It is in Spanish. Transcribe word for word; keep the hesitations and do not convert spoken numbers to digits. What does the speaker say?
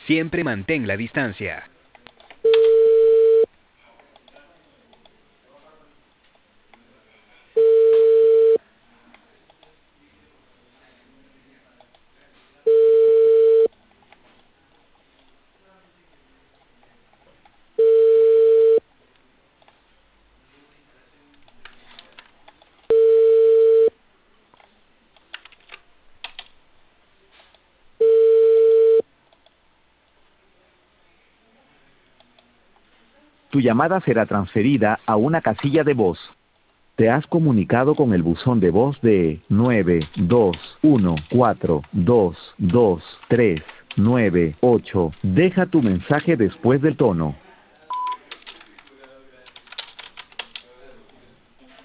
Siempre mantén la distancia. Tu llamada será transferida a una casilla de voz. Te has comunicado con el buzón de voz de nueve dos uno cuatro dos dos tres nueve ocho. Deja tu mensaje después del tono.